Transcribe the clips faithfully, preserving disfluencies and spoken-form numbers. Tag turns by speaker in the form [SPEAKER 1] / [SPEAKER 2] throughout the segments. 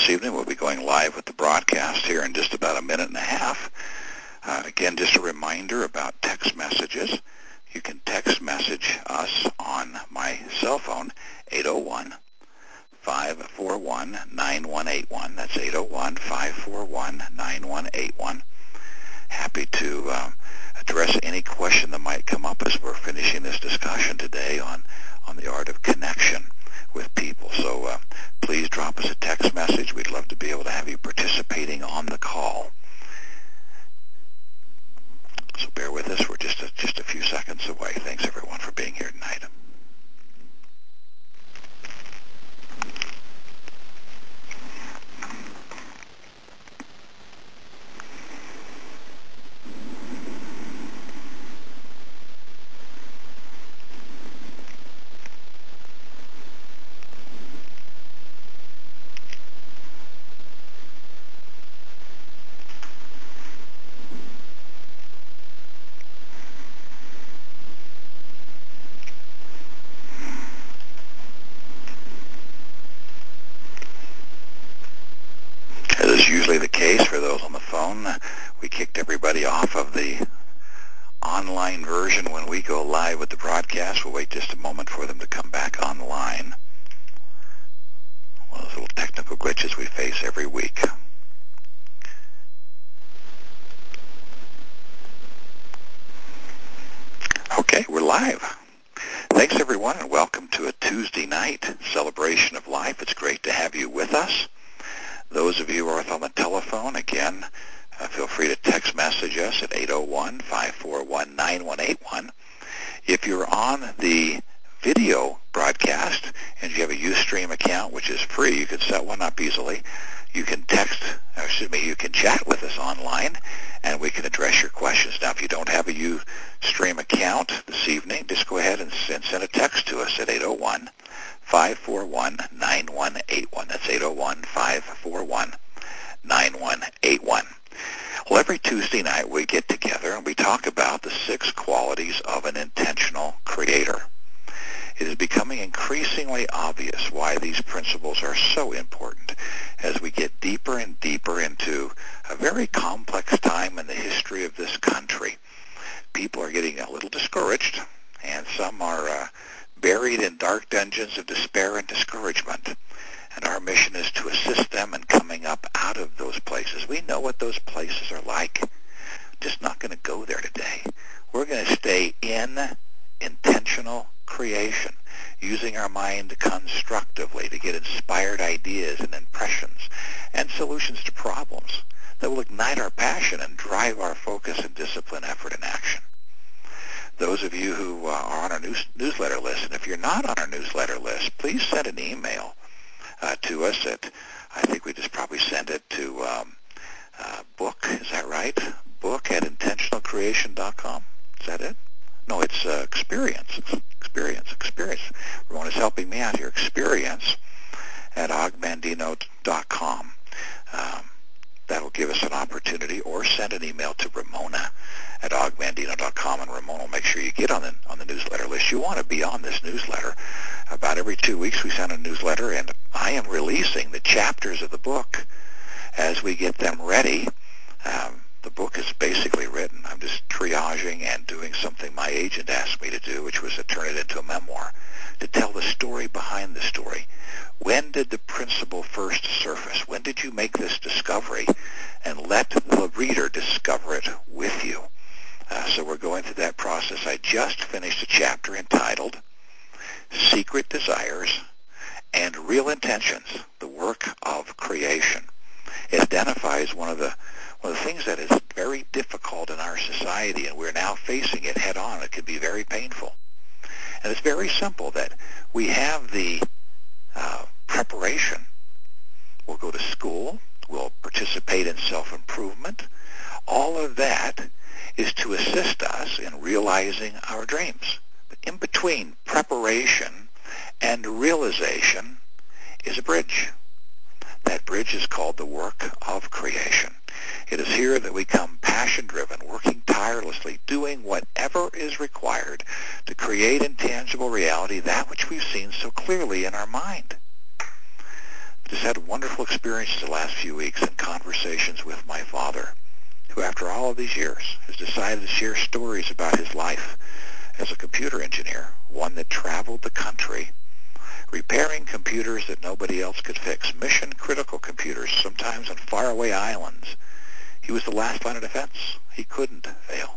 [SPEAKER 1] this evening. We'll be going live with the broadcast here in just about a minute and a half. Uh, again, just a reminder about text messages. You can text message us on my cell phone, eight oh one, five four one, nine one eight one. That's eight oh one, five four one, nine one eight one. Happy to uh, address any question that might come up as we're finishing this discussion today on, on the art of connection with people. So uh, please drop us a text message. We'd love to be able to have you participating on the call. So bear with us. We're just a, just a few seconds away. Thanks, everyone, for being here tonight. As is usually the case for those on the phone, we kicked everybody off of the online version when we go live with the broadcast. We'll wait just a moment for them to come back online. One of those little technical glitches we face every week. Okay, we're live. Thanks, everyone, and welcome to a Tuesday night celebration of life. It's great to have you with us. Those of you who are on the telephone, again, uh, feel free to text message us at eight oh one, five four one, nine one eight one. If you're on the video broadcast and you have a Ustream account, which is free, you can set one up easily. You can text, or excuse me, you can chat with us online, and we can address your questions. Now, if you don't have a Ustream account this evening, just go ahead and send, send a text to us at eight oh one, five four one, nine one eight one. That's eight oh one, five four one, nine one eight one. Well, every Tuesday night we get together and we talk about the six qualities of an intentional creator. It is becoming increasingly obvious why these principles are so important as we get deeper and deeper into a very complex time in the history of this country. People are getting a little discouraged, and some are uh, buried in dark dungeons of despair and discouragement. And our mission is to assist them in coming up out of those places. We know what those places are like. Just not going to go there today. We're going to stay in intentional creation, using our mind constructively to get inspired ideas and impressions and solutions to problems that will ignite our passion and drive our focus and discipline, effort, and action. Those of you who uh, are on our news, newsletter list, and if you're not on our newsletter list, please send an email uh, to us at, I think we just probably send it to um, uh, book, is that right? Book at intentional creation dot com. Is that it? No, it's uh, experience. Experience. Experience. Ramon is helping me out here. Experience at og mandino dot com. Um, that'll give us an opportunity, or send an email to Ramona at og mandino dot com, and Ramona will make sure you get on the, on the newsletter list. You want to be on this newsletter. About every two weeks we send a newsletter, and I am releasing the chapters of the book as we get them ready. Um, the book is basically written. I'm just triaging and doing something my agent asked me to do, which was to turn it into a memoir, to tell the story behind the story. When did the principle first surface? When did you make this discovery? And let the reader discover it with you. Uh, so we're going through that process. I just finished a chapter entitled Secret Desires and Real Intentions, the Work of Creation. It identifies one of the one of the things that is very difficult in our society, and we're now facing it head on. It can be very painful. And it's very simple that we have the uh, preparation. We'll go to school. We'll participate in self-improvement. All of that is to assist us in realizing our dreams. But in between preparation and realization is a bridge. That bridge is called the work of creation. It is here that we come passion-driven, working tirelessly, doing whatever is required to create in tangible reality that which we've seen so clearly in our mind. Just had wonderful experiences the last few weeks and conversations with my father, who after all of these years has decided to share stories about his life as a computer engineer, one that traveled the country repairing computers that nobody else could fix, mission-critical computers, sometimes on faraway islands. He was the last line of defense. He couldn't fail.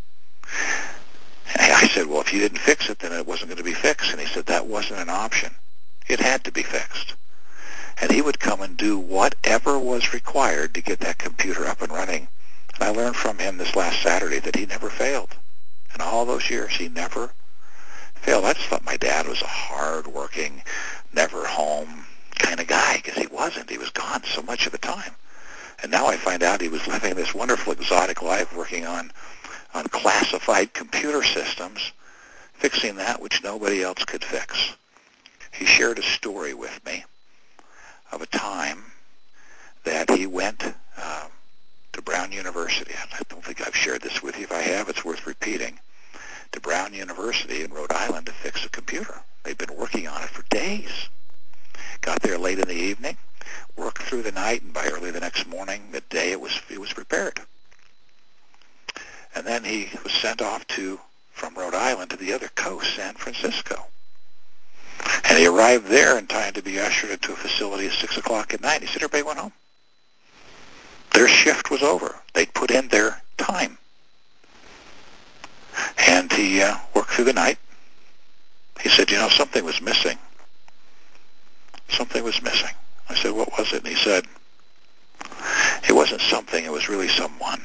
[SPEAKER 1] And I said, well, if you didn't fix it, then it wasn't going to be fixed. And he said that wasn't an option. It had to be fixed. And he would come and do whatever was required to get that computer up and running. And I learned from him this last Saturday that he never failed. In all those years, he never failed. I just thought my dad was a hard-working, never-home kind of guy, because he wasn't. He was gone so much of the time. And now I find out he was living this wonderful, exotic life working on, on classified computer systems, fixing that which nobody else could fix. He shared a story with me of a time that he went uh, to Brown University. I don't think I've shared this with you. If I have, it's worth repeating. To Brown University in Rhode Island to fix a computer. They've been working on it for days. Got there late in the evening, worked through the night, and by early the next morning, midday, it was it was repaired. And then he was sent off to from Rhode Island to the other coast, San Francisco. And he arrived there in time to be ushered into a facility at six o'clock at night. He said everybody went home. Their shift was over. They'd put in their time. And he uh, worked through the night. He said, you know, something was missing. Something was missing. I said, what was it? And he said, it wasn't something, it was really someone.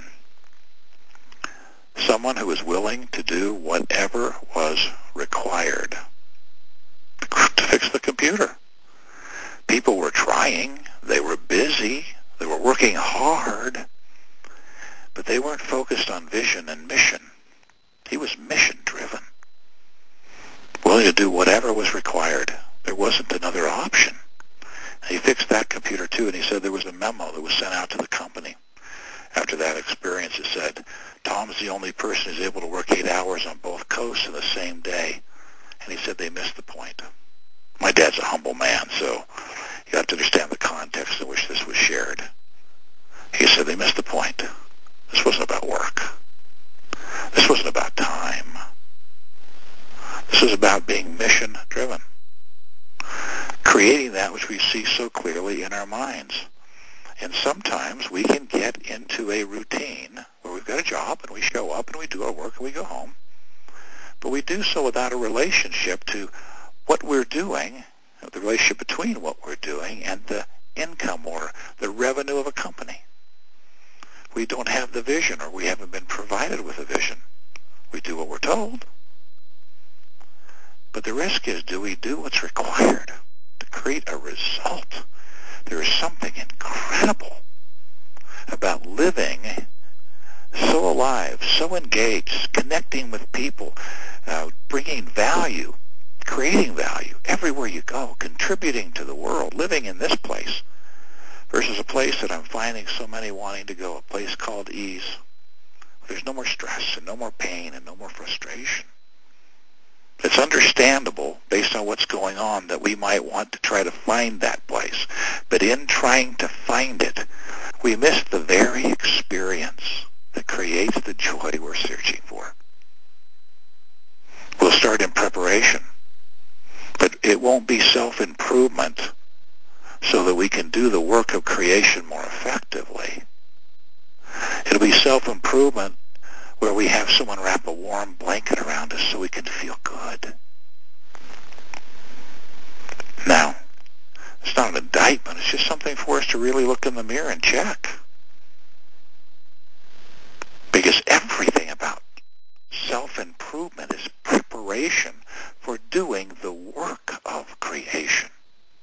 [SPEAKER 1] Someone who was willing to do whatever was required to fix the computer. People were trying. They were busy. They were working hard. But they weren't focused on vision and mission. He was mission-driven, willing to do whatever was required. There wasn't another option. He fixed that computer, too, and he said there was a memo that was sent out to the company after that experience. It said, Tom's the only person who's able to work eight hours on both coasts in the same day. And he said they missed the point. My dad's a humble man, so you have to understand the context in which this was shared. He said they missed the point. This wasn't about work. This wasn't about time. This was about being mission-driven, creating that which we see so clearly in our minds. And sometimes we can get into a routine where we've got a job and we show up and we do our work and we go home. But we do so without a relationship to what we're doing, the relationship between what we're doing and the income or the revenue of a company. We don't have the vision, or we haven't been provided with a vision. We do what we're told. But the risk is, do we do what's required to create a result? There is something incredible about living so alive, so engaged, connecting with people, uh, bringing value, creating value everywhere you go, contributing to the world, living in this place versus a place that I'm finding so many wanting to go, a place called ease. There's no more stress and no more pain and no more frustration. It's understandable, based on what's going on, that we might want to try to find that place. But in trying to find it, we miss the very experience that creates the joy we're searching for. We'll start in preparation, but it won't be self-improvement so that we can do the work of creation more effectively. It'll be self-improvement where we have someone wrap a warm blanket around us so we can feel good. Now, it's not an indictment. It's just something for us to really look in the mirror and check. Because everything about self-improvement is preparation for doing the work of creation.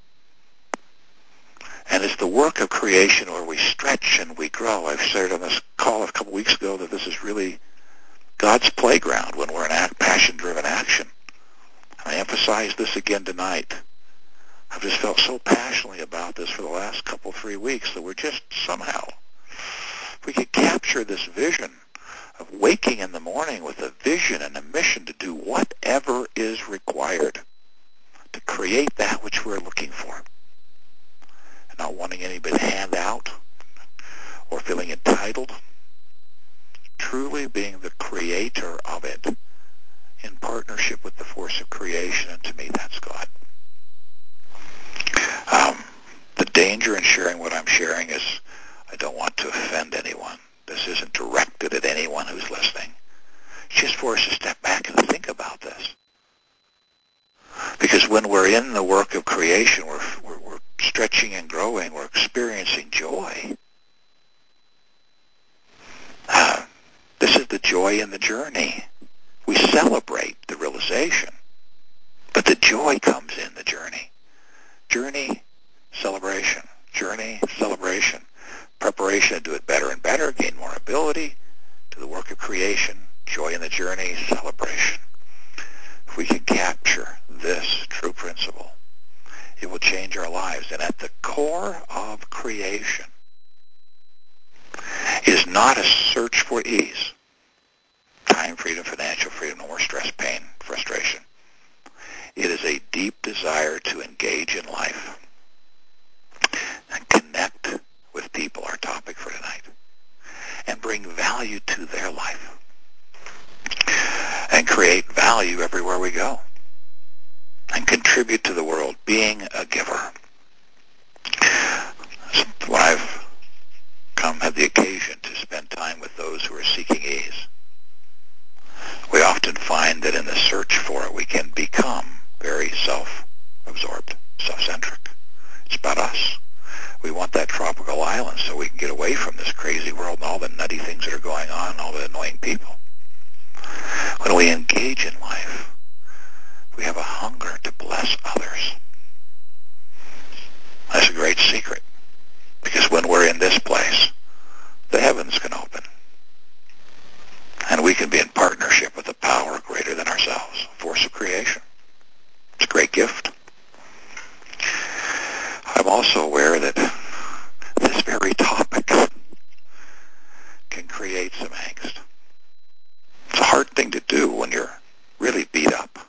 [SPEAKER 1] And it's the work of creation where we stretch and we grow. I've shared on this call a couple weeks ago that this is really God's playground when we're in act, passion-driven action. And I emphasize this again tonight. I've just felt so passionately about this for the last couple, three weeks that we're just somehow, if we could capture this vision of waking in the morning with a vision and a mission to do whatever is required to create that which we're looking for. wanting anybody to hand out or feeling entitled. Truly being the creator of it in partnership with the force of creation, and to me that's God. Um, the danger in sharing what I'm sharing is I don't want to offend anyone. This isn't directed at anyone who's listening. It's just for us to step back and think about this. Because when we're in the work of creation, we're, we're, we're stretching and growing, we're experiencing joy. Uh, this is the joy in the journey. We celebrate the realization, but the joy comes in the journey. Journey, celebration. Journey, celebration. Preparation to do it better and better, gain more ability, to the work of creation, joy in the journey, celebration. If we can capture this true principle, it will change our lives. And at the core of creation is not a search for ease, time freedom, financial freedom, no more stress, pain, frustration. It is a deep desire to engage in life and connect with people, our topic for tonight, and bring value to their life and create value everywhere we go and contribute to the world, being a giver. When I've come, had the occasion to spend time with those who are seeking ease, we often find that in the search for it, we can become very self-absorbed, self-centric. It's about us. We want that tropical island so we can get away from this crazy world and all the nutty things that are going on and all the annoying people. When we engage in life, we have a hunger to bless others. That's a great secret, because when we're in this place, the heavens can open, and we can be in partnership with a power greater than ourselves, a force of creation. It's a great gift. I'm also aware that this very topic can create some angst. It's a hard thing to do when you're really beat up.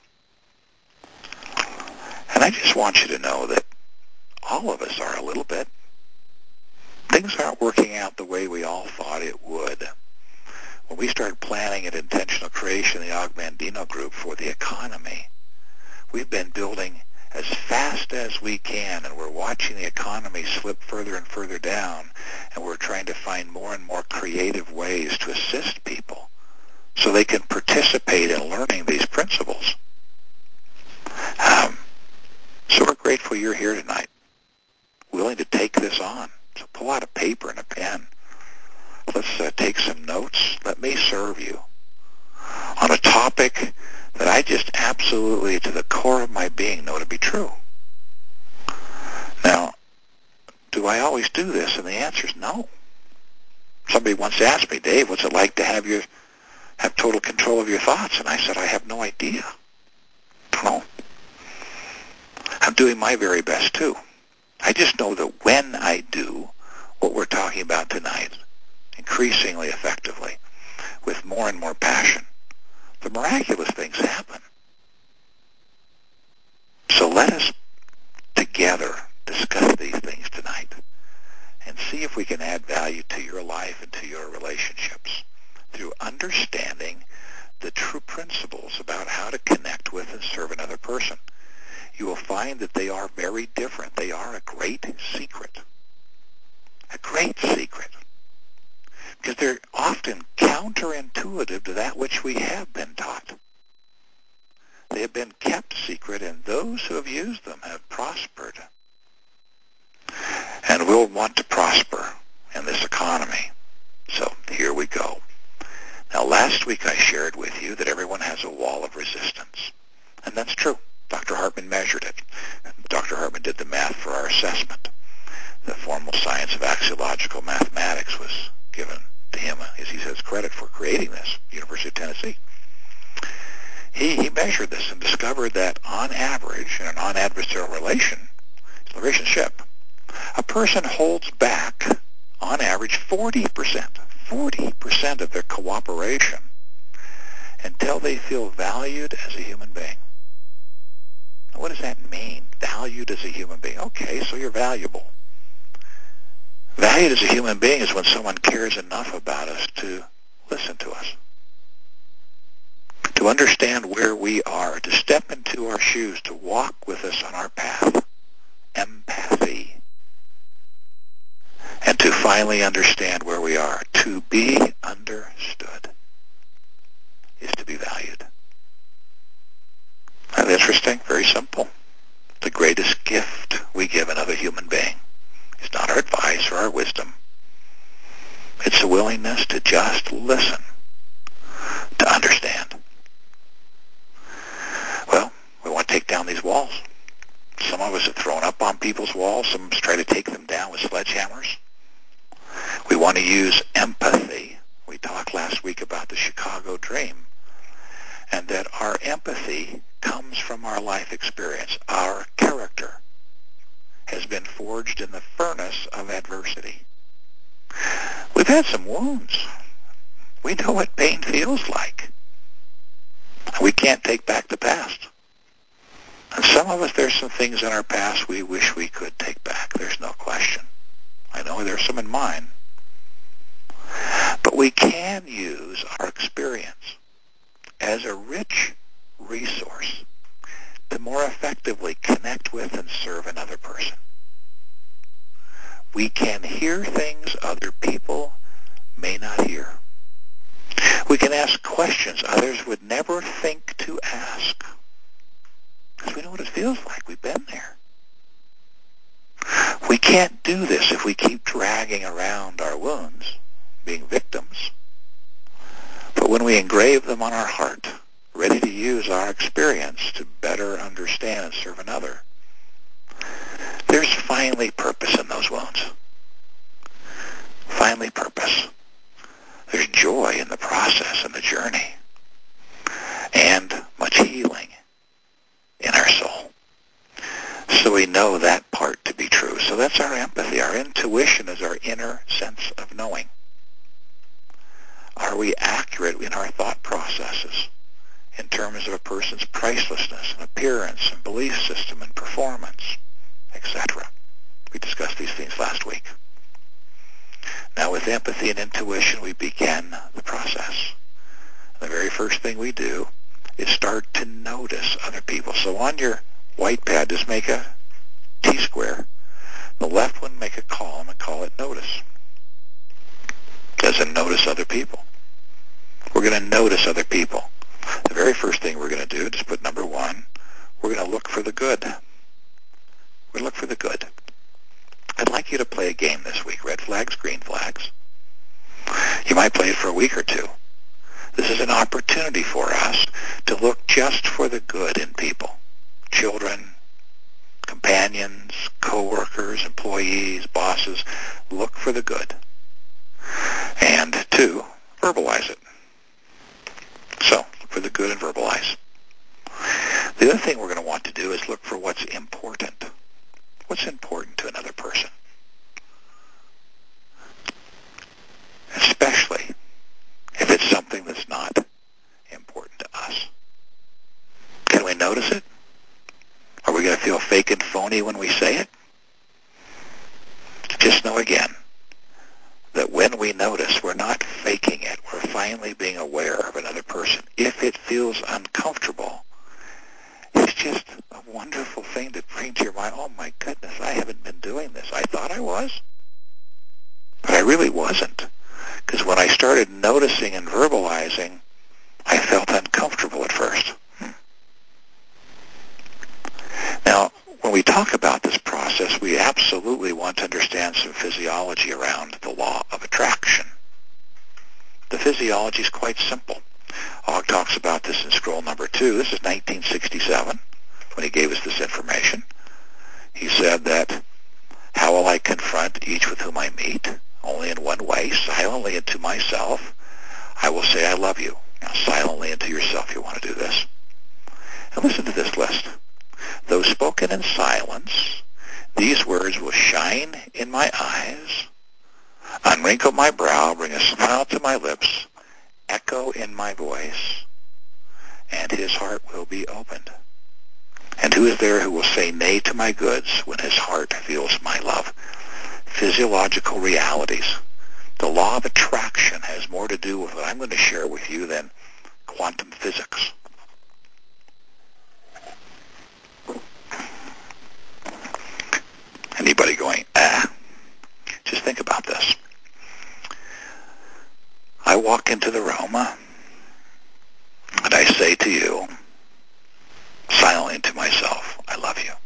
[SPEAKER 1] And I just want you to know that all of us are a little bit. Things aren't working out the way we all thought it would. When we started planning at Intentional Creation, the Og Mandino Group, for the economy, we've been building as fast as we can, and we're watching the economy slip further and further down, and we're trying to find more and more creative ways to assist people so they can participate in learning these principles. Um, so we're grateful you're here tonight, willing to take this on. So pull out a paper and a pen. Let's uh, take some notes. Let me serve you on a topic that I just absolutely, to the core of my being, know to be true. Now, do I always do this? And the answer is no. Somebody once asked me, Dave, what's it like to have your have total control of your thoughts? And I said, I have no idea. I don't know. I'm doing my very best, too. I just know that when I do what we're talking about tonight, increasingly effectively, with more and more passion, the miraculous things happen. So let us together discuss these things tonight and see if we can add value to your life and to your relationships through understanding the true principles about how to connect with and serve another person. You will find that they are very different. They are a great secret. A great secret. Because they're often counterintuitive to that which we have been taught. They have been kept secret, and those who have used them have prospered. And we'll want to prosper in this economy. So here we go. Now, last week I shared with you that everyone has a wall of resistance. And that's true. Doctor Hartman measured it. Doctor Hartman did the math for our assessment. The formal science of axiological mathematics was given to him, as he says, credit for creating this, University of Tennessee. He, he measured this and discovered that on average, in a non-adversarial relation, relationship, a person holds back, on average, forty percent, forty percent of their cooperation until they feel valued as a human being. Now, what does that mean, valued as a human being? Okay, so you're valuable. Valued as a human being is when someone cares enough about us to listen to us, to understand where we are, to step into our shoes, to walk with us on our path. Empathy. And to finally understand where we are. To be understood is to be valued. That's interesting, very simple. The greatest gift we give another human being is not our advice or our wisdom. It's a willingness to just listen, to understand. Well, we want to take down these walls. Some of us have thrown up on people's walls. Some of us try to take them down with sledgehammers. We want to use empathy. We talked last week about the Chicago Dream, and that our empathy comes from our life experience. Our character has been forged in the furnace of adversity. We've had some wounds. We know what pain feels like. We can't take back the past. And some of us, there's some things in our past we wish we could take back. There's no question. I know there's some in mine. But we can use our experience as a rich resource to more effectively connect with and serve another person. We can hear things other people may not hear. We can ask questions others would never think to ask, because we know what it feels like. We've been there. We can't do this if we keep dragging around our wounds, being victims. But when we engrave them on our heart, ready to use our experience to better understand and serve another, there's finally purpose in those wounds. Finally purpose. There's joy in the process and the journey, and much healing in our soul. So we know that part to be true. So that's our empathy. Our intuition is our inner sense of knowing. Are we accurate in our thought processes in terms of a person's pricelessness and appearance and belief system and performance, et cetera? We discussed these things last week. Now with empathy and intuition, we begin the process. The very first thing we do is start to notice other people. So on your white pad, just make a T-square. The left one, make a column and call it notice. As in notice other people. We're going to notice other people. The very first thing we're going to do, just put number one, we're going to look for the good. We're going to look for the good. I'd like you to play a game this week, red flags, green flags. You might play it for a week or two. This is an opportunity for us to look just for the good in people. Children, companions, co-workers, employees, bosses. Look for the good. And two, verbalize it. So, look for the good and verbalize. The other thing we're going to want to do is look for what's important. What's important to another person? Especially if it's something that's not important to us. Can we notice it? Are we going to feel fake and phony when we say it? Just know again that when we notice, we're not faking it. We're finally being aware of another person. If it feels uncomfortable, it's just a wonderful thing to bring to your mind. Oh my goodness, I haven't been doing this. I thought I was, but I really wasn't. Because when I started noticing and verbalizing, I felt uncomfortable at first. Hmm. Now, when we talk about this process, we absolutely want to understand some physiology around the law of attraction. The physiology is quite simple. Ogg talks about this in scroll number two. This is nineteen sixty-seven, when he gave us this information. He said that, how will I confront each with whom I meet? Only in one way, silently and to myself. I will say I love you. Now, silently and to yourself, you want to do this. And listen to this list. Though spoken in silence, these words will shine in my eyes, unwrinkle my brow, bring a smile to my lips, echo in my voice, and his heart will be opened. And who is there who will say nay to my goods when his heart feels my love? physiological realities. The law of attraction has more to do with what I'm going to share with you than quantum physics. Anybody going, ah? Just think about this. I walk into the room and I say to you, silently to myself, I love you.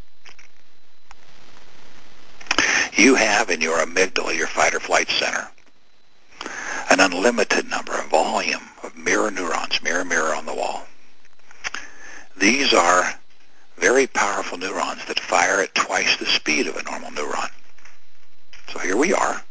[SPEAKER 1] You have in your amygdala, your fight or flight center, an unlimited number, a volume of mirror neurons, mirror, mirror on the wall. These are very powerful neurons that fire at twice the speed of a normal neuron. So here we are.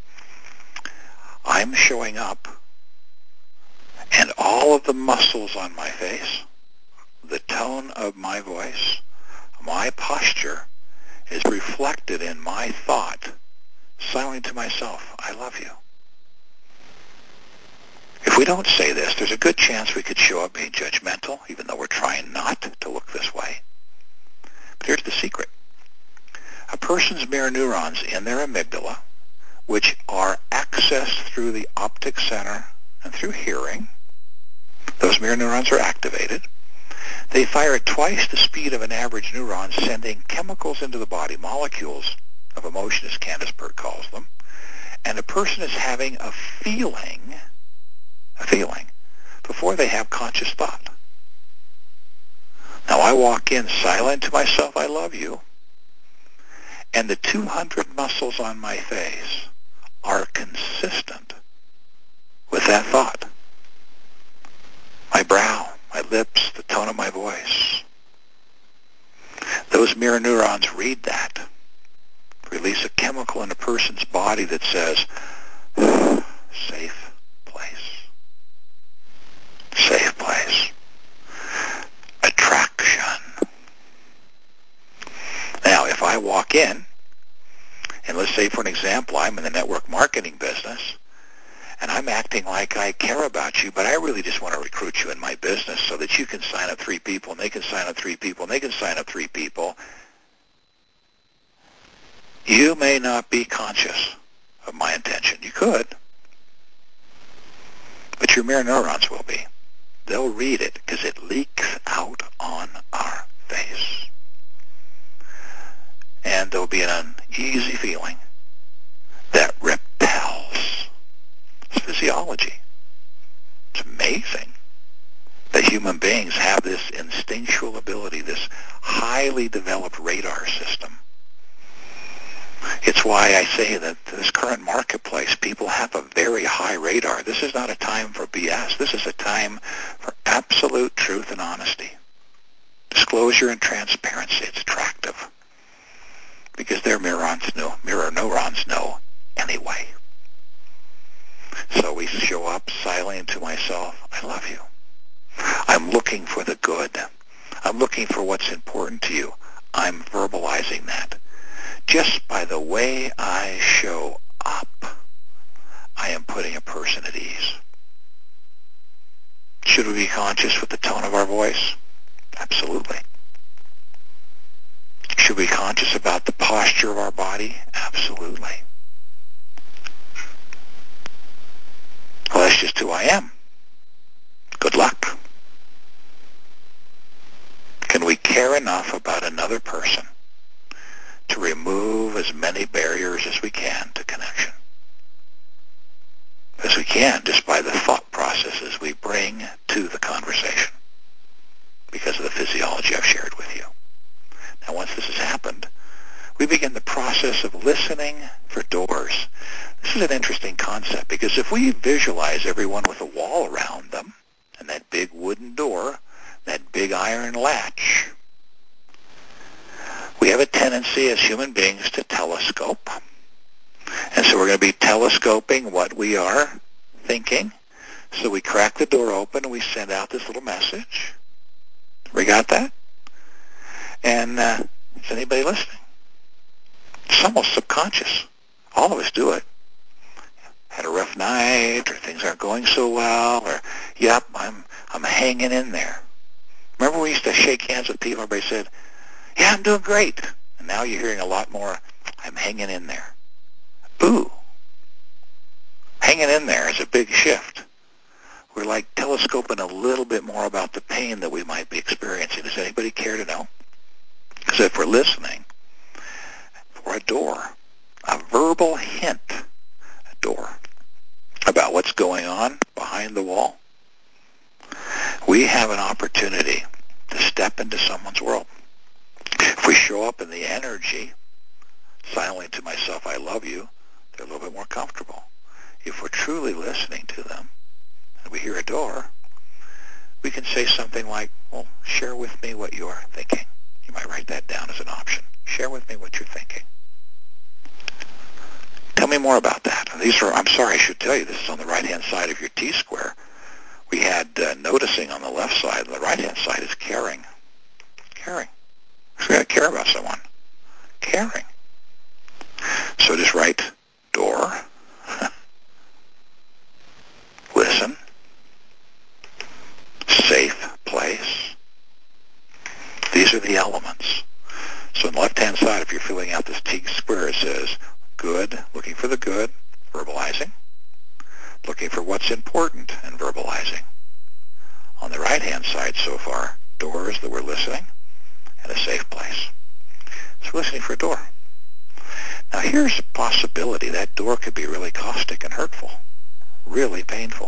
[SPEAKER 1] I'm showing up, and all of the muscles on my face, the tone of my voice, my posture is reflected in my thought, silently to myself, I love you. If we don't say this, there's a good chance we could show up being judgmental, even though we're trying not to look this way. But here's the secret. A person's mirror neurons in their amygdala, which are accessed through the optic center and through hearing, those mirror neurons are activated. They fire at twice the speed of an average neuron, sending chemicals into the body, molecules of emotion, as Candace Pert calls them. And a person is having a feeling, a feeling, before they have conscious thought. Now I walk in silent to myself, I love you. And the two hundred muscles on my face are consistent with that thought. My brow, my lips, the tone of my voice. Those mirror neurons read that, release a chemical in a person's body that says, safe place, safe place, attraction. Now, if I walk in, and let's say for an example, I'm in the network marketing business, and I'm acting like I care about you, but I really just want to recruit you in my business so that you can sign up three people, and they can sign up three people, and they can sign up three people. You may not be conscious of my intention. You could, but your mirror neurons will be. They'll read it because it leaks out on our face. And there'll be an uneasy feeling that repels. It's physiology. It's amazing that human beings have this instinctual ability, this highly developed radar system. It's why I say that this current marketplace, people have a very high radar. This is not a time for B S. This is a time for absolute truth and honesty. Disclosure and transparency. It's attractive because their neurons know, mirror neurons know anyway. So we show up silently to myself, I love you. I'm looking for the good. I'm looking for what's important to you. I'm verbalizing that. Just by the way I show up, I am putting a person at ease. Should we be conscious with the tone of our voice? Absolutely. Should we be conscious about the posture of our body? Absolutely. Well, that's just who I am. Good luck. Can we care enough about another person to remove as many barriers as we can to connection? As we can, just by the thought processes we bring to the conversation because of the physiology I've shared with you. Now, once this has happened, we begin the process of listening for doors. This is an interesting concept because if we visualize everyone with a wall around them and that big wooden door, that big iron latch, we have a tendency as human beings to telescope. And so we're going to be telescoping what we are thinking. So we crack the door open and we send out this little message. We got that? And uh, is anybody listening? It's almost subconscious. All of us do it. Had a rough night, or things aren't going so well, or, yep, I'm I'm hanging in there. Remember we used to shake hands with people, everybody said, yeah, I'm doing great. And now you're hearing a lot more, I'm hanging in there. Ooh, hanging in there is a big shift. We're like telescoping a little bit more about the pain that we might be experiencing. Does anybody care to know? Because if we're listening for a door, a verbal hint, a door, about what's going on behind the wall, we have an opportunity to step into someone's world. If we show up in the energy, silently to myself, I love you, they're a little bit more comfortable. If we're truly listening to them, and we hear a door, we can say something like, well, share with me what you're thinking. You might write that down as an option. Share with me what you're thinking. Tell me more about that. And these are, I'm sorry, I should tell you, this is on the right-hand side of your T-square. We had uh, noticing on the left side, and the right-hand side is caring. Caring. So we got to care about someone. Caring. So just write door, listen, safe place. These are the elements. So on the left-hand side, if you're filling out this T-square, it says good, looking for the good, verbalizing, looking for what's important, and verbalizing. On the right-hand side so far, doors that we're listening, and a safe place. So listening for a door. Now here's a possibility. That door could be really caustic and hurtful, really painful.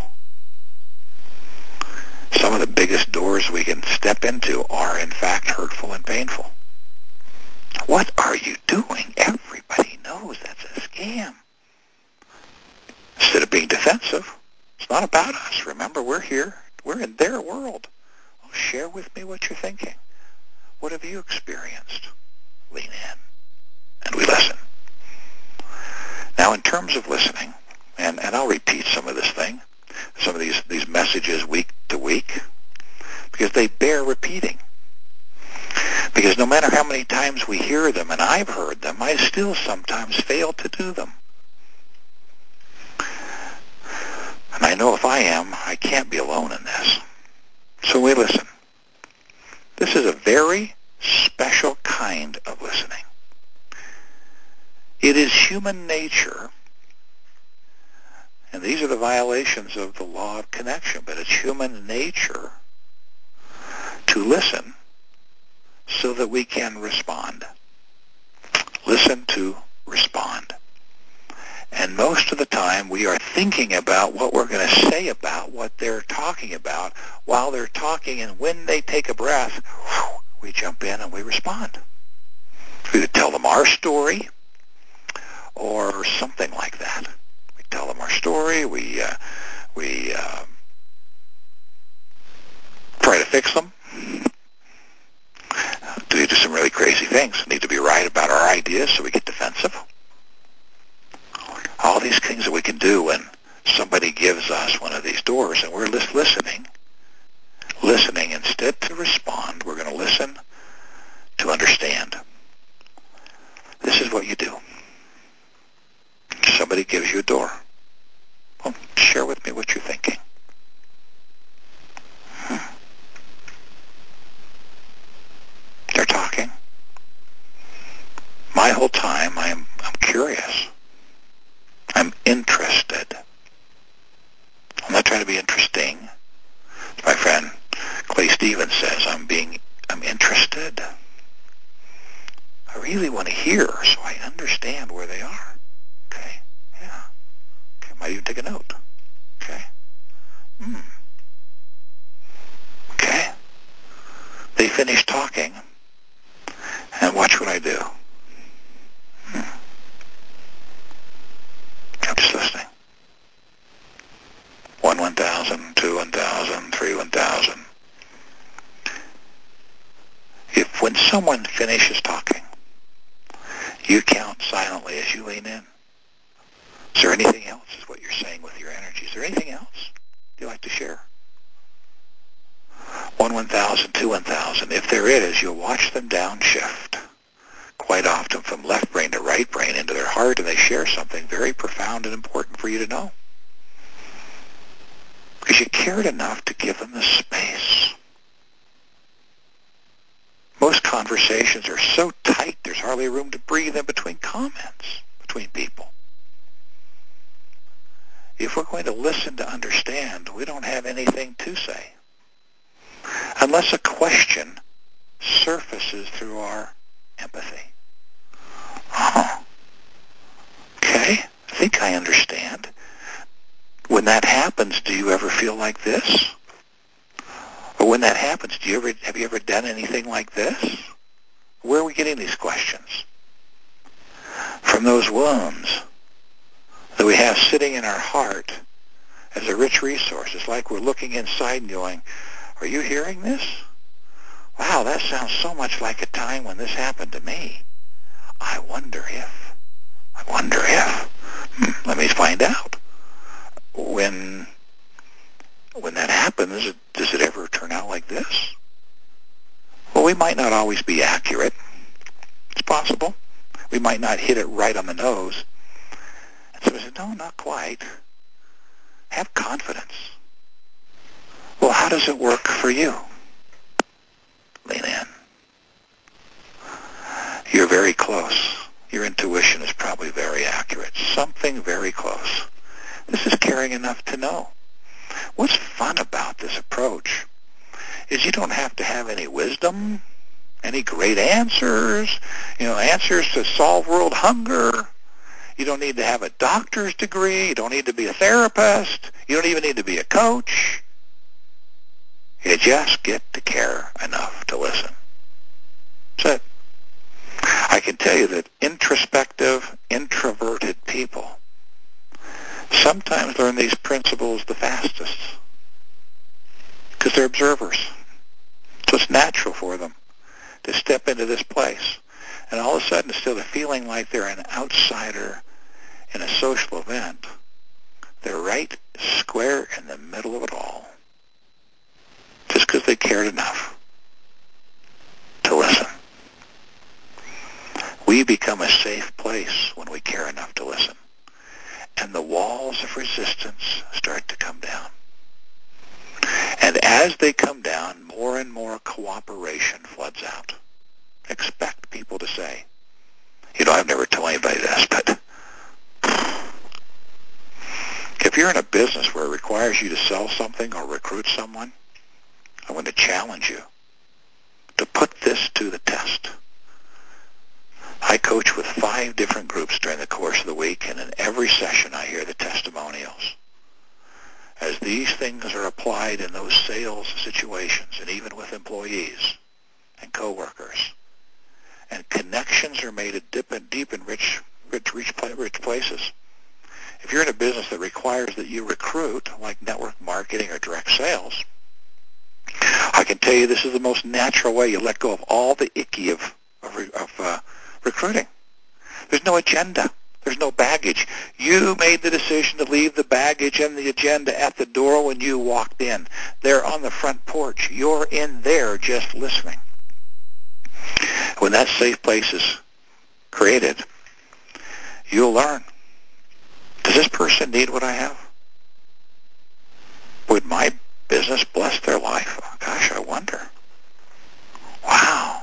[SPEAKER 1] Some of the biggest doors we can step into are in fact hurtful and painful. What are you doing? Everybody knows that's a scam. Instead of being defensive, it's not about us. Remember, we're here. We're in their world. Well, share with me what you're thinking. What have you experienced? Lean in, and we listen. Now, in terms of listening, and, and I'll repeat some of this thing, some of these, these messages week to week, because they bear repeating. Because no matter how many times we hear them, and I've heard them, I still sometimes fail to do them. And I know if I am, I can't be alone in this. So we listen. This is a very special kind of listening. It is human nature, and these are the violations of the law of connection, but it's human nature to listen so that we can respond. Listen to respond. And most of the time we are thinking about what we're going to say about what they're talking about while they're talking, and when they take a breath, we jump in and we respond. We either tell them our story or something like that. We tell them our story, we, uh, we uh, try to fix them. Do do some really crazy things. Need to be right about our ideas, so we get defensive. All these things that we can do when somebody gives us one of these doors, and we're just listening. Listening instead to respond. We're going to listen to understand. This is what you do. Somebody gives you a door. Well, share with me what you're thinking. Hmm. They're talking. My whole time, I'm I'm curious. I'm interested. I'm not trying to be interesting. My friend Clay Stevens says, I'm being, I'm interested. I really want to hear, so I understand where they are. Okay, yeah. Okay, I might even take a note. Okay. Hmm. Okay. They finish talking, and watch what I do. Hmm. I'm just listening. One, one thousand, two, one thousand, three, one thousand. If when someone finishes talking, you count silently as you lean in. Is there anything else, is what you're saying with your energy? Is there anything else you'd like to share? One, one thousand, two, one thousand. If there is, you'll watch them downshift quite often from left brain to right brain into their heart, and they share something very profound and important for you to know. Because you cared enough to give them the space. Most conversations are so tight, there's hardly room to breathe in between comments, between people. If we're going to listen to understand, we don't have anything to say. Unless a question surfaces through our empathy. Oh, okay, I think I understand. When that happens, do you ever feel like this? Or when that happens, do you ever have you ever done anything like this? Where are we getting these questions? From those wounds that we have sitting in our heart as a rich resource. It's like we're looking inside and going, are you hearing this? Wow, that sounds so much like a time when this happened to me. I wonder if, I wonder if, hmm, let me find out. When, when that happens, does it ever turn out like this? Well, we might not always be accurate. It's possible. We might not hit it right on the nose. And so we said, no, not quite. Have confidence. Well, how does it work for you? Lean in. You're very close. Your intuition is probably very accurate. Something very close. This is caring enough to know. What's fun about this approach is you don't have to have any wisdom, any great answers, you know, answers to solve world hunger. You don't need to have a doctor's degree. You don't need to be a therapist. You don't even need to be a coach. You just get to care enough to listen. That's it. I can tell you that introspective, introverted people sometimes learn these principles the fastest because they're observers. So it's natural for them to step into this place. And all of a sudden, instead of feeling like they're an outsider in a social event, they're right square in the middle of it all just because they cared enough to listen. We become a safe place when we care enough to listen. And the walls of resistance start to come down. And as they come down, more and more cooperation floods out. Expect people to say, you know, I've never told anybody this, but if you're in a business where it requires you to sell something or recruit someone, I want to challenge you to put this to the test. I coach with five different groups during the course of the week, and in every session I hear the testimonials. As these things are applied in those sales situations, and even with employees and coworkers, and connections are made at deep and deep and rich, rich, rich, rich places. If you're in a business that requires that you recruit, like network marketing or direct sales, I can tell you this is the most natural way. You let go of all the icky of, of, of uh, recruiting. There's no agenda. There's no baggage. You made the decision to leave the baggage and the agenda at the door when you walked in. They're on the front porch. You're in there just listening. When that safe place is created, you'll learn. Does this person need what I have? Would my business bless their life? Oh, gosh, I wonder. Wow.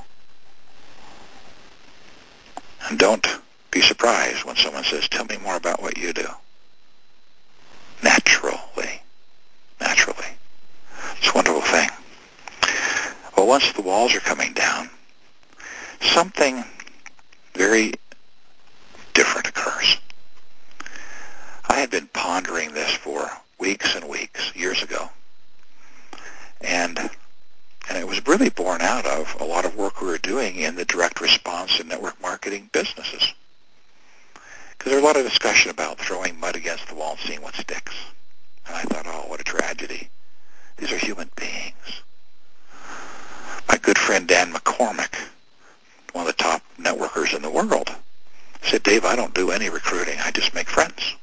[SPEAKER 1] And don't be surprised when someone says, tell me more about what you do. Naturally. Naturally. It's a wonderful thing. Well, once the walls are coming down, something very different occurs. I had been pondering this for weeks and weeks, years ago. And and it was really born out of a lot of work we were doing in the direct response and network marketing businesses. Because there's a lot of discussion about throwing mud against the wall and seeing what sticks. And I thought, oh, what a tragedy. These are human beings. My good friend Dan McCormick, one of the top networkers in the world, said, Dave, I don't do any recruiting. I just make friends.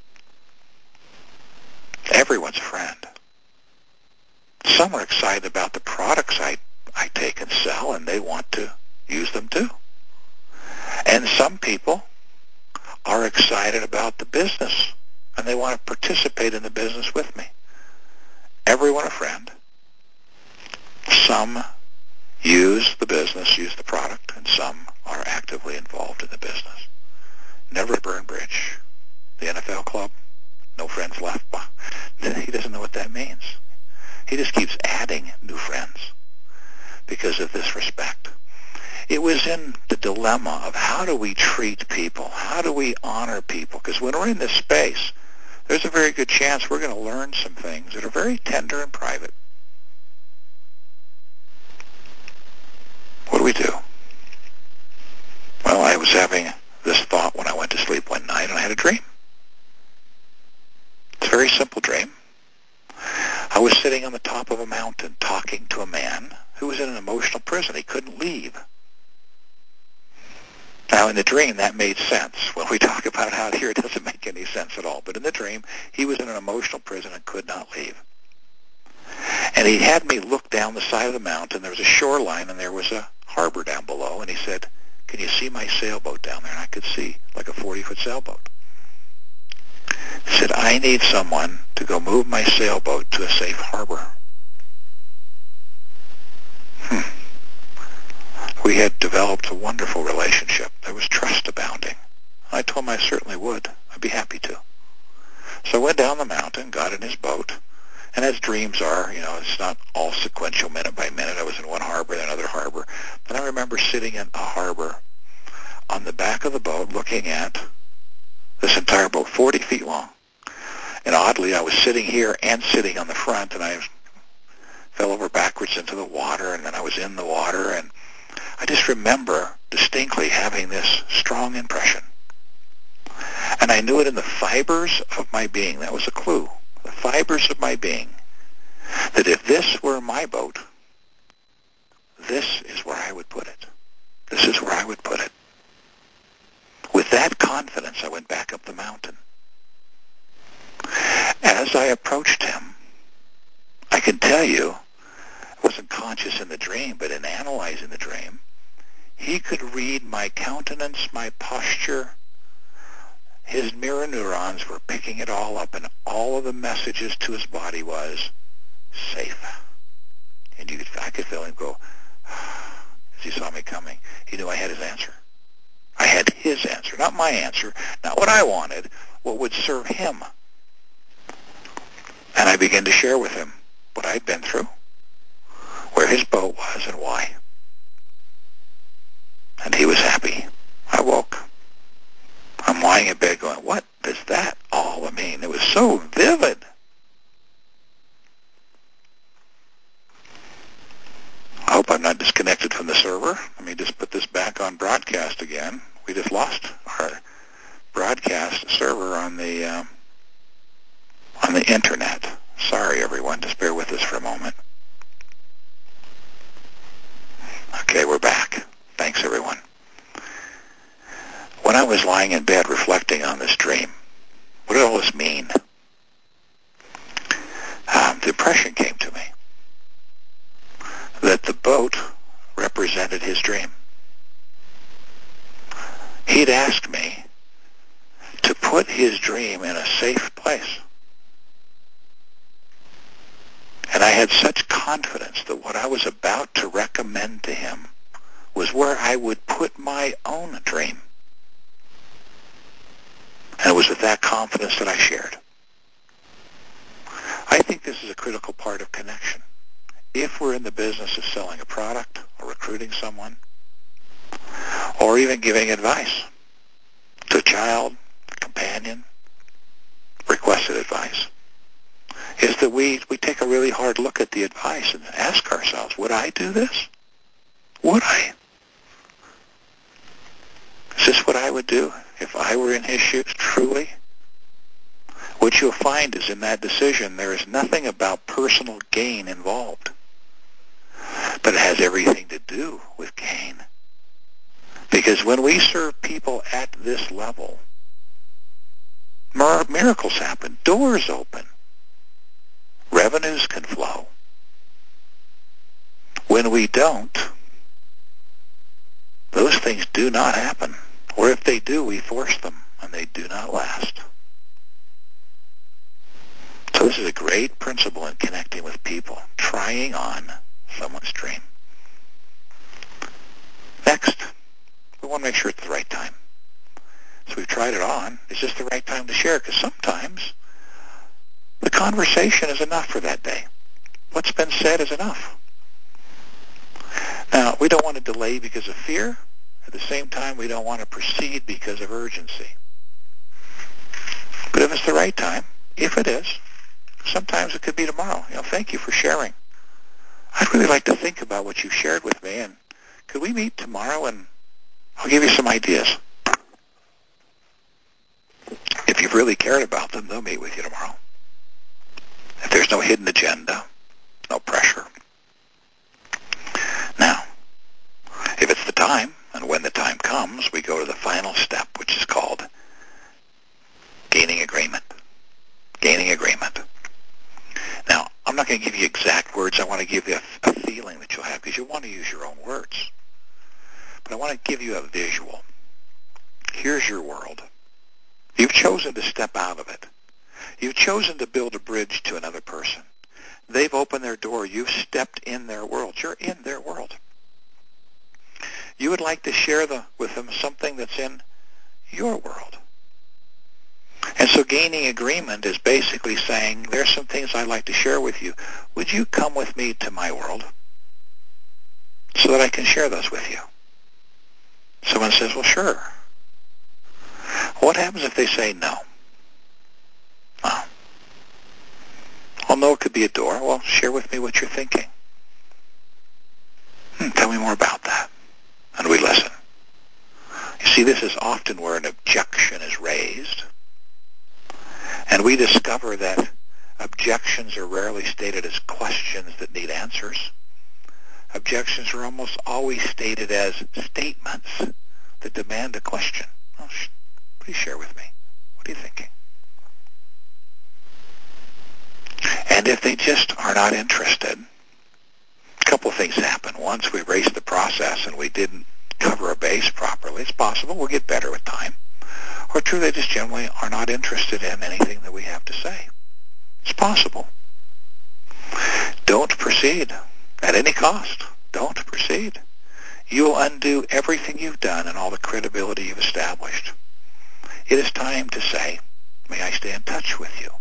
[SPEAKER 1] Everyone's a friend. Some are excited about the products I, I take and sell, and they want to use them too. And some people are excited about the business, and they want to participate in the business with me. Everyone a friend. Some use the business, use the product, and some are actively involved in the business. Never burn bridge. The N F L club, no friends left. It was in the dilemma of how do we treat people? How do we honor people? Because when we're in this space, there's a very good chance we're going to learn some things that are very tender and private. What do we do? Well, I was having this thought when I went to sleep one night, and I had a dream. It's a very simple dream. I was sitting on the top of a mountain talking to a man who was in an emotional prison. He couldn't leave. Now, in the dream, that made sense. When we talk about it out here, it doesn't make any sense at all. But in the dream, he was in an emotional prison and could not leave. And he had me look down the side of the mountain. There was a shoreline, and there was a harbor down below. And he said, can you see my sailboat down there? And I could see like a forty-foot sailboat. He said, I need someone to go move my sailboat to a safe harbor. Hmm. We had developed a wonderful relationship. There was trust abounding. I told him I certainly would. I'd be happy to. So I went down the mountain, got in his boat, and as dreams are, you know, it's not all sequential minute by minute. I was in one harbor, then another harbor. But I remember sitting in a harbor on the back of the boat looking at this entire boat, forty feet long. And oddly, I was sitting here and sitting on the front, and I fell over backwards into the water, and then I was in the water, and I just remember distinctly having this strong impression. And I knew it in the fibers of my being. That was a clue. The fibers of my being. That if this were my boat, this is where I would put it. This is where I would put it. With that confidence, I went back up the mountain. As I approached him, I can tell you, I wasn't conscious in the dream, but in analyzing the dream, he could read my countenance, my posture. His mirror neurons were picking it all up, and all of the messages to his body was safe. And you could, I could feel him go, as he saw me coming. He knew I had his answer. I had his answer, not my answer, not what I wanted, what would serve him. And I began to share with him what I'd been through, where his boat was and why. And he was happy. I woke. I'm lying in bed going, what does that all mean? It was so vivid. I hope I'm not disconnected from the server. Let me just put this back on broadcast again. We just lost our broadcast server on the uh, on the internet. Sorry, everyone. Just bear with us for a moment. Okay, we're back. Thanks, everyone. When I was lying in bed reflecting on this dream, what did all this mean? Um, the impression came to me that the boat represented his dream. He'd asked me to put his dream in a safe place. And I had such confidence that what I was about to recommend to him was where I would put my own dream. And it was with that confidence that I shared. I think this is a critical part of connection. If we're in the business of selling a product or recruiting someone, or even giving advice to a child, a companion, requested advice, is that we, we take a really hard look at the advice and ask ourselves, would I do this? Would I? Is this what I would do if I were in his shoes, truly? What you'll find is in that decision, there is nothing about personal gain involved. But it has everything to do with gain. Because when we serve people at this level, miracles happen, doors open, revenues can flow. When we don't, those things do not happen. Or if they do, we force them, and they do not last. So this is a great principle in connecting with people, trying on someone's dream. Next, we want to make sure it's the right time. So we've tried it on. Is this the right time to share? Because sometimes the conversation is enough for that day. What's been said is enough. Now, Now, we don't want to delay because of fear. At the same time, we don't want to proceed because of urgency. But if it's the right time, if it is, sometimes it could be tomorrow. You know, thank you for sharing. I'd really like to think about what you shared with me, and could we meet tomorrow and I'll give you some ideas. If you've really cared about them, they'll meet with you tomorrow. If there's no hidden agenda, no pressure. Now, if it's the time, and when the time comes, we go to the final step, which is called gaining agreement. Gaining agreement. Now, I'm not going to give you exact words. I want to give you a, a feeling that you'll have, because you'll want to use your own words. But I want to give you a visual. Here's your world. You've chosen to step out of it. You've chosen to build a bridge to another person. They've opened their door. You've stepped in their world. You're in their world. You would like to share the, with them something that's in your world. And so gaining agreement is basically saying, there's some things I'd like to share with you. Would you come with me to my world so that I can share those with you? Someone says, well, sure. What happens if they say no? Well, well, no could be a door. Well, share with me what you're thinking. Hmm, tell me more about that. And we listen. You see, this is often where an objection is raised. And we discover that objections are rarely stated as questions that need answers. Objections are almost always stated as statements that demand a question. Oh, sh- please share with me. What are you thinking? And if they just are not interested, a couple of things happen. Once we race the process and we didn't cover a base properly, it's possible we'll get better with time. Or two, they just generally are not interested in anything that we have to say. It's possible. Don't proceed at any cost. Don't proceed. You'll undo everything you've done and all the credibility you've established. It is time to say, may I stay in touch with you?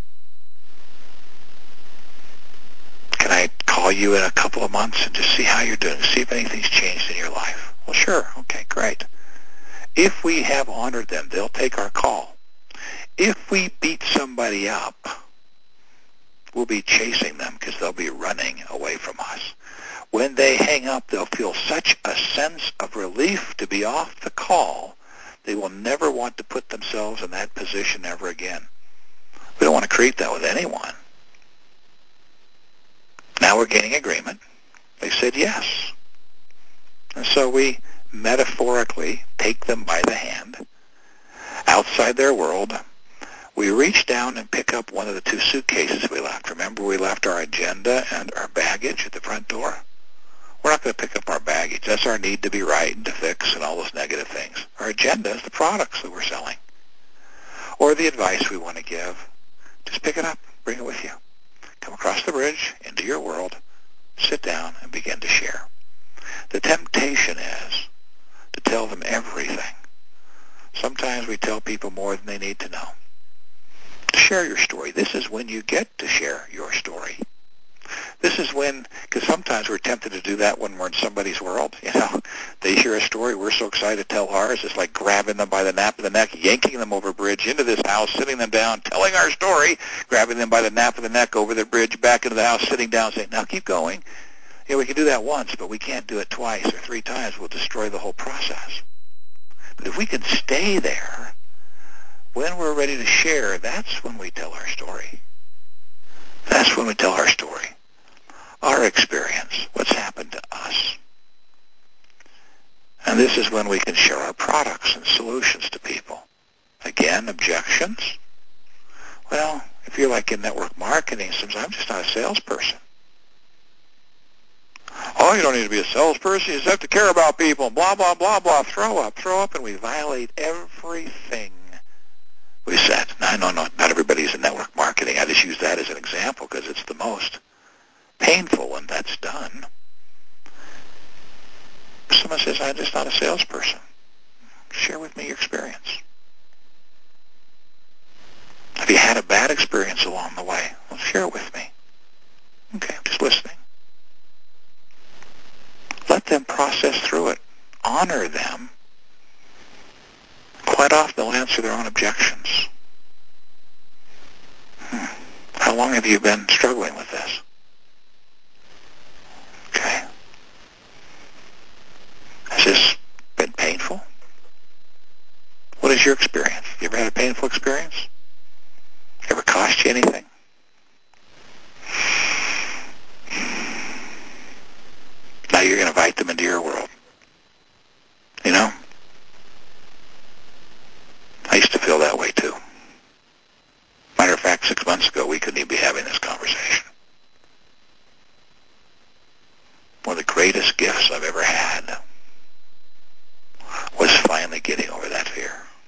[SPEAKER 1] Can I call you in a couple of months and just see how you're doing, see if anything's changed in your life? Well, sure. Okay, great. If we have honored them, they'll take our call. If we beat somebody up, we'll be chasing them because they'll be running away from us. When they hang up, they'll feel such a sense of relief to be off the call, they will never want to put themselves in that position ever again. We don't want to create that with anyone. Now we're gaining agreement. They said yes. And so we metaphorically take them by the hand outside their world. We reach down and pick up one of the two suitcases we left. Remember, we left our agenda and our baggage at the front door? We're not going to pick up our baggage. That's our need to be right and to fix and all those negative things. Our agenda is the products that we're selling or the advice we want to give. Just pick it up. Bring it with you. Come across the bridge into your world, sit down, and begin to share. The temptation is to tell them everything. Sometimes we tell people more than they need to know. Share your story. This is when you get to share your story. This is when, because sometimes we're tempted to do that when we're in somebody's world. You know, they hear a story, we're so excited to tell ours. It's like grabbing them by the nape of the neck, yanking them over a bridge into this house, sitting them down, telling our story, grabbing them by the nape of the neck over the bridge, back into the house, sitting down, saying, now keep going. You know, we can do that once, but we can't do it twice or three times. We'll destroy the whole process. But if we can stay there, when we're ready to share, that's when we tell our story. That's when we tell our story. Our experience, what's happened to us. And this is when we can share our products and solutions to people. Again, objections. Well, if you're like in network marketing, sometimes I'm just not a salesperson. Oh, you don't need to be a salesperson. You just have to care about people. Blah, blah, blah, blah. Throw up, throw up, and we violate everything we said. No, no, no. Not everybody's in network marketing. I just use that as an example because it's the most painful when that's done. Someone says, I'm just not a salesperson. Share with me your experience. Have you had a bad experience along the way? Well, share it with me. Okay, I'm just listening. Let let them process through it. Honor them. Quite often they'll answer their own objections. Hmm. How long have you been struggling with this? Okay. Has this been painful? What is your experience? You ever had a painful experience? Ever cost you anything? Now you're going to invite them into your world. You know? I used to feel that way too. Matter of fact, six months ago, we couldn't even be having this conversation. One of the greatest gifts I've ever had was finally getting over that fear.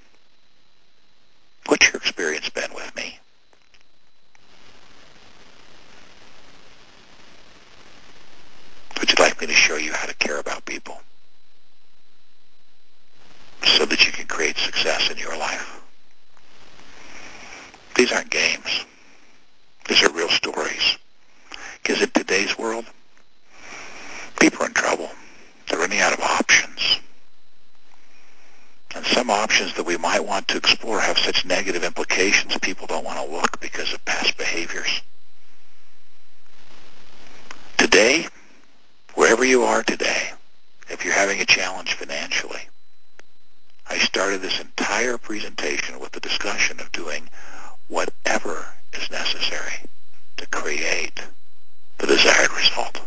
[SPEAKER 1] What's your experience been with me? Would you like me to show you how to care about people so that you can create success in your life? These aren't games. These are real stories. Because in today's world, people are in trouble. They're running out of options. And some options that we might want to explore have such negative implications, people don't want to look because of past behaviors. Today, wherever you are today, if you're having a challenge financially, I started this entire presentation with the discussion of doing whatever is necessary to create the desired result.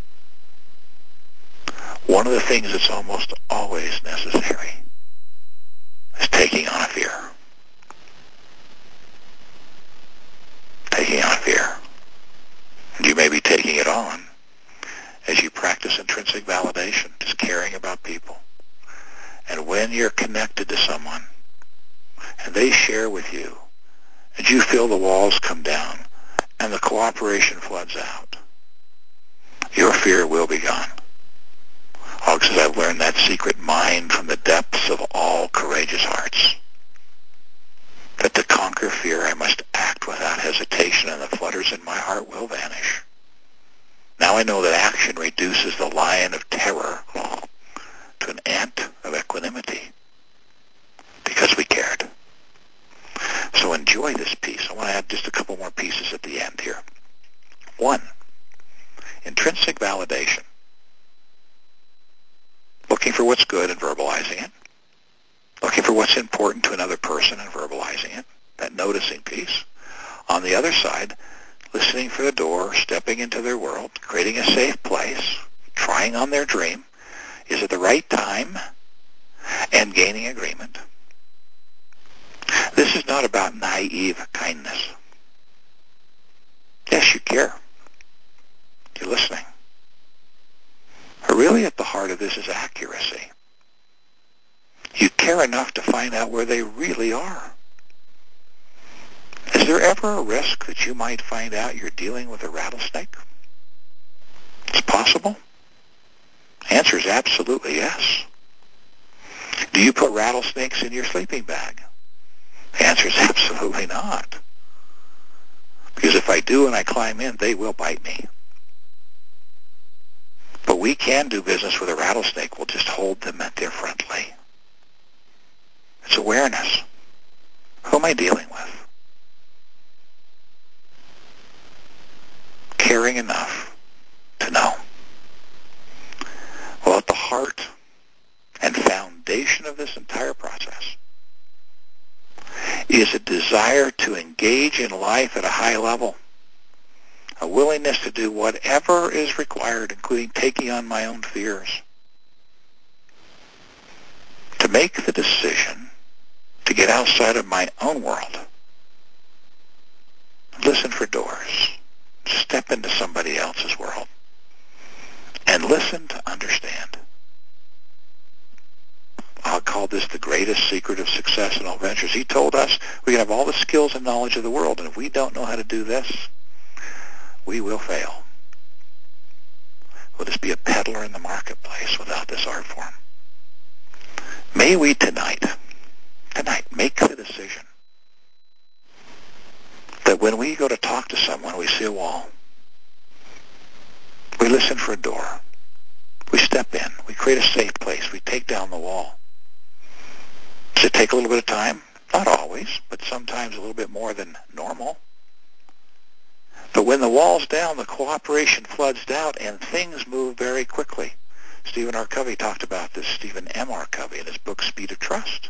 [SPEAKER 1] One of the things that's almost always necessary is taking on a fear. Taking on a fear. And you may be taking it on as you practice intrinsic validation, just caring about people. And when you're connected to someone and they share with you and you feel the walls come down and the cooperation floods out, your fear will be gone. All because I've learned that secret mind from the depths of all courageous hearts. That to conquer fear, I must act without hesitation, and the flutters in my heart will vanish. Now I know that action reduces the lion of terror to an ant of equanimity because we cared. So enjoy this piece. I want to add just a couple more pieces at the end here. One, intrinsic validation. Looking for what's good and verbalizing it. Looking for what's important to another person and verbalizing it. That noticing piece. On the other side, listening for the door, stepping into their world, creating a safe place, trying on their dream. Is it the right time? And gaining agreement. This is not about naive kindness. Yes, you care. You're listening. But really at the heart of this is accuracy. You care enough to find out where they really are. Is there ever a risk that you might find out you're dealing with a rattlesnake? It's possible. The answer is absolutely yes. Do you put rattlesnakes in your sleeping bag? The answer is absolutely not. Because if I do and I climb in, they will bite me. But we can do business with a rattlesnake. We'll just hold them differently. It's awareness. Who am I dealing with? Caring enough to know. Well, at the heart and foundation of this entire process is a desire to engage in life at a high level, a willingness to do whatever is required, including taking on my own fears, to make the decision to get outside of my own world, listen for doors, step into somebody else's world, and listen to understand. I'll call this the greatest secret of success in all ventures. He told us we can have all the skills and knowledge of the world, and if we don't know how to do this, we will fail. We'll just be a peddler in the marketplace without this art form. May we tonight, tonight, make the decision that when we go to talk to someone, we see a wall. We listen for a door. We step in. We create a safe place. We take down the wall. Does it take a little bit of time? Not always, but sometimes a little bit more than normal. But when the wall's down, the cooperation floods out, and things move very quickly. Stephen R. Covey talked about this, Stephen M. R. Covey, in his book, Speed of Trust.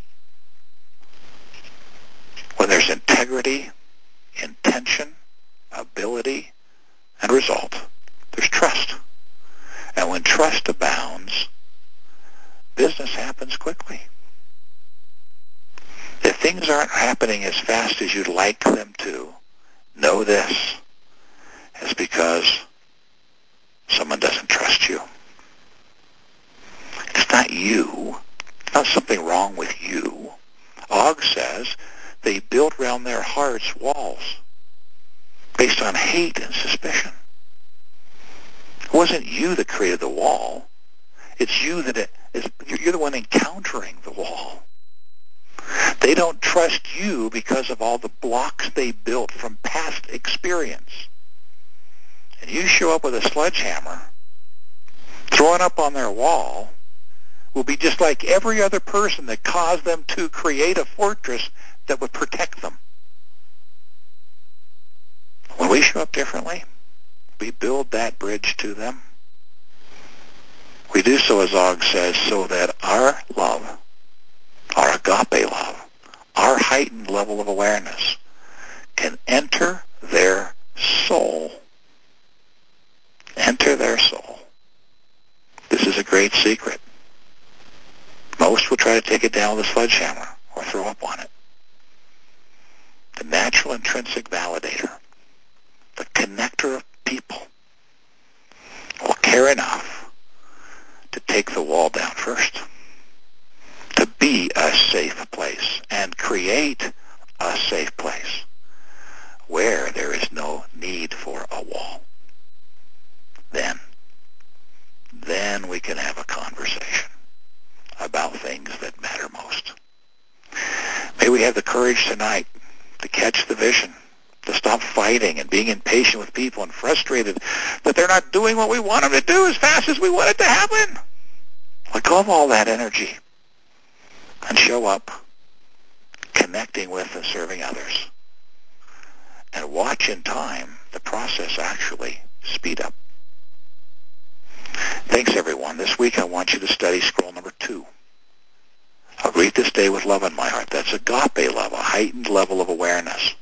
[SPEAKER 1] When there's integrity, intention, ability, and result, there's trust. And when trust abounds, business happens quickly. If things aren't happening as fast as you'd like them to, know this. It's because someone doesn't trust you. It's not you. It's not something wrong with you. Og says they built around their hearts walls based on hate and suspicion. It wasn't you that created the wall. It's you that it is, you're the one encountering the wall. They don't trust you because of all the blocks they built from past experience. And you show up with a sledgehammer, throwing up on their wall, will be just like every other person that caused them to create a fortress that would protect them. When we show up differently, we build that bridge to them. We do so, as Og says, so that our love, our agape love, our heightened level of awareness can enter their soul. Enter their soul. This is a great secret. Most will try to take it down with a sledgehammer or throw up on it. The natural intrinsic validator, the connector of people, will care enough to take the wall down first, to be a safe place and create a safe place where there is no need for a wall. Then, then we can have a conversation about things that matter most. May we have the courage tonight to catch the vision, to stop fighting and being impatient with people and frustrated that they're not doing what we want them to do as fast as we want it to happen. Let go of all that energy and show up connecting with and serving others. And watch in time the process actually speed up. Thanks, everyone. This week I want you to study scroll number two. I'll greet this day with love in my heart. That's agape love, a heightened level of awareness.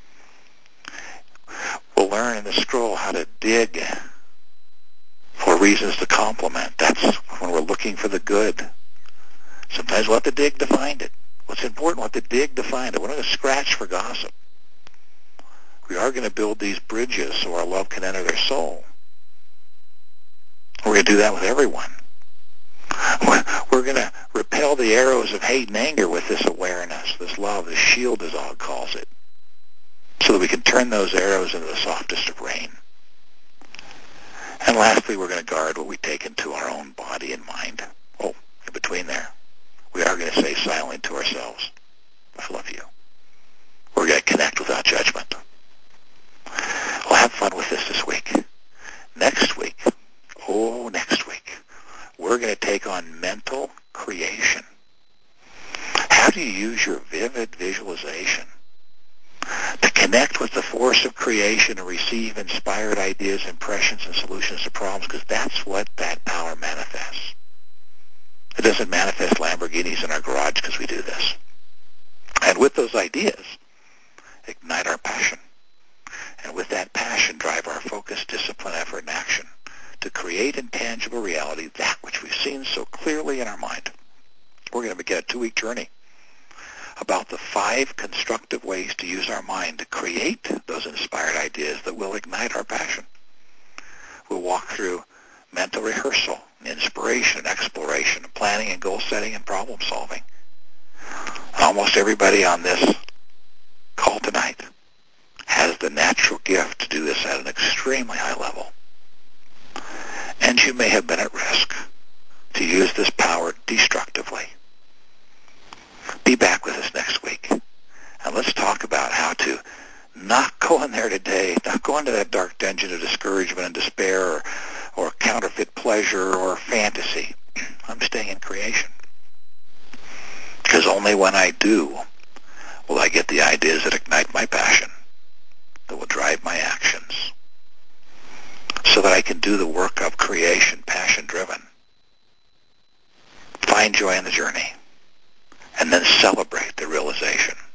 [SPEAKER 1] We'll learn in the scroll how to dig for reasons to compliment. That's when we're looking for the good. Sometimes we'll have to dig to find it. What's important, we'll have to dig to find it. We're not going to scratch for gossip. We are going to build these bridges so our love can enter their soul. We're going to do that with everyone. We're going to repel the arrows of hate and anger with this awareness, this love, this shield, as Og calls it, so that we can turn those arrows into the softest of rain. And lastly, we're going to guard what we take into our own body and mind. Oh, in between there, we are going to say silently to ourselves, I love you. We're going to connect without judgment. We'll have fun with this this week. Next week, oh, next week, we're going to take on mental creation. How do you use your vivid visualization to connect with the force of creation and receive inspired ideas, impressions, and solutions to problems? Because that's what that power manifests. It doesn't manifest Lamborghinis in our garage because we do this. And with those ideas, ignite our passion. And with that passion, drive our focus, discipline, effort, and action to create in tangible reality that which we've seen so clearly in our mind. We're going to begin a two-week journey about the five constructive ways to use our mind to create those inspired ideas that will ignite our passion. We'll walk through mental rehearsal, inspiration, exploration, planning and goal setting and problem solving. Almost everybody on this call tonight has the natural gift to do this at an extremely high level. And you may have been at risk to use this power destructively. Be back with us next week, and let's talk about how to not go in there today, not go into that dark dungeon of discouragement and despair or, or counterfeit pleasure or fantasy, do will I get the ideas that ignite my passion, that will drive my actions, so that I can do the work of creation, passion-driven, find joy in the journey, and then celebrate the realization